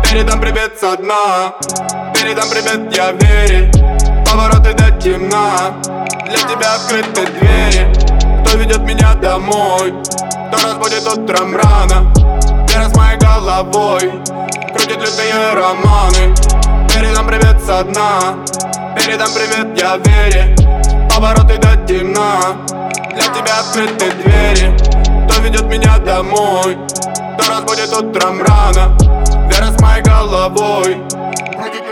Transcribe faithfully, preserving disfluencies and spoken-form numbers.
Передам привет со дна, передам привет я вере. Повороты до темна, для тебя открыты двери. Кто ведет меня домой, кто разбудит утром рано. Вера с моей головой крутит лютые романы. Передам привет со дна, передам привет я вере. Повороты до темна, для тебя открыты двери. Кто ведет меня домой, кто разбудит утром рано. Вера с моей головой крутит